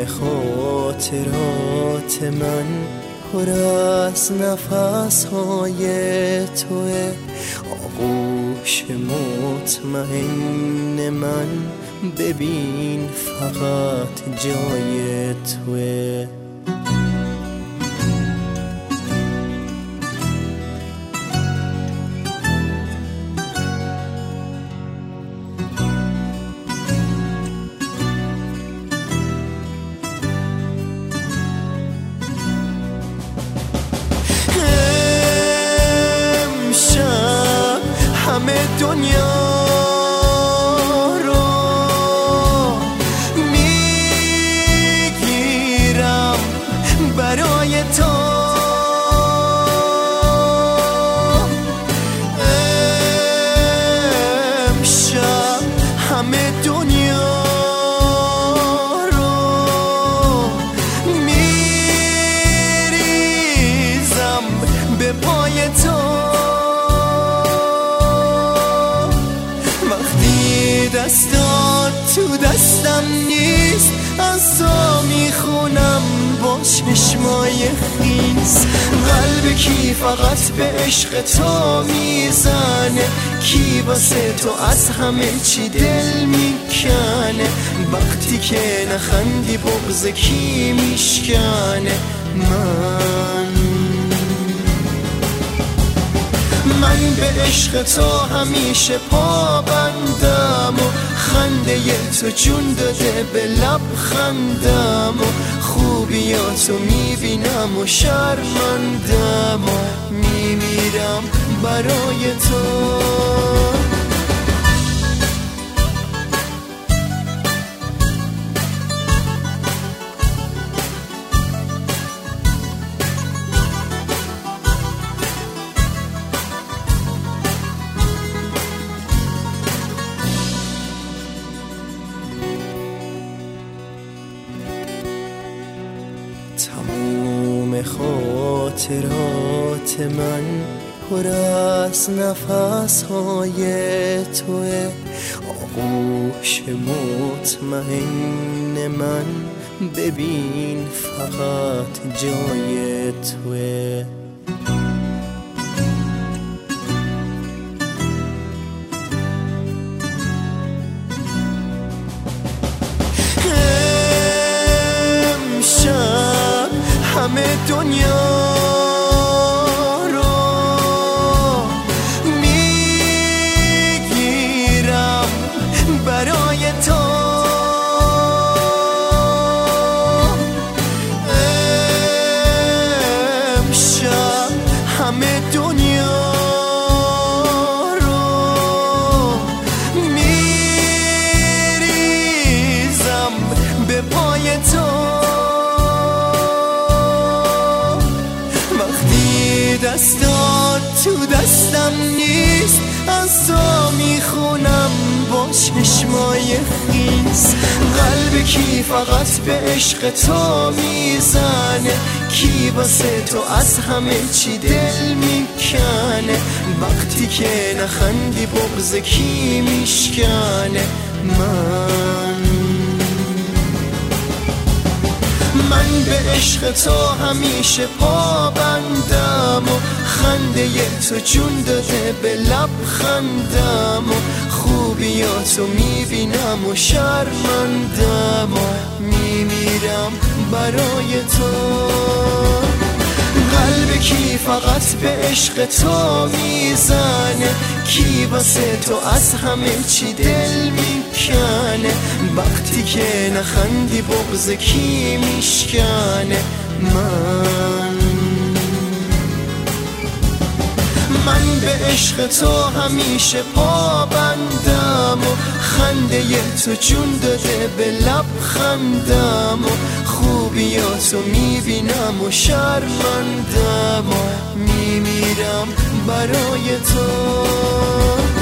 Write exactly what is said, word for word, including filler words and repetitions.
خاطرات من پر از نفس های توه، آغوش مطمئن من ببین فقط جای توه. همه دنیا رو میگیرم برای تو، امشب همه دنیا رو میریزم به پای تو. دستات تو دستم نیست، از تو میخونم با چشمای خیس. قلب کی فقط به عشق تو میزنه، کی واسه تو از همه چی دل میکنه. وقتی که نخندی بغض کی میشکنه. من من به عشق تو همیشه پابندم و خنده تو جون داده به لب خندم و خوبیاتو میبینم و شرمندم و میمیرم برای تو. تموم خاطرات من پر از نفس های توه، آغوش مطمئن من ببین فقط جای توه. همه دنیا رو میگیرم برای تو، امشب همه دنیا رو میریزم به پای تو. دستات تو دستم نیست، از تو میخونم با چشمای خیس. قلب کی فقط به عشق تو میزنه، کی واسه تو از همه چی دل میکنه. وقتی که نخندی بغض کی میشکنه. من من به عشق تو همیشه پابندم و خنده تو جون داده به لب خندم و خوبیاتو میبینم و شرمندم و میمیرم برای تو. قلب کی فقط به عشق تو میزنه، کی واسه تو از همه چی دل میکنه. وقتی که نخندی بغض کی میشکنه. من من به عشق تو همیشه پابندم و خنده تو جون داده به لب خندم و خوبیاتو میبینم و شرمندم و میمیرم برای تو.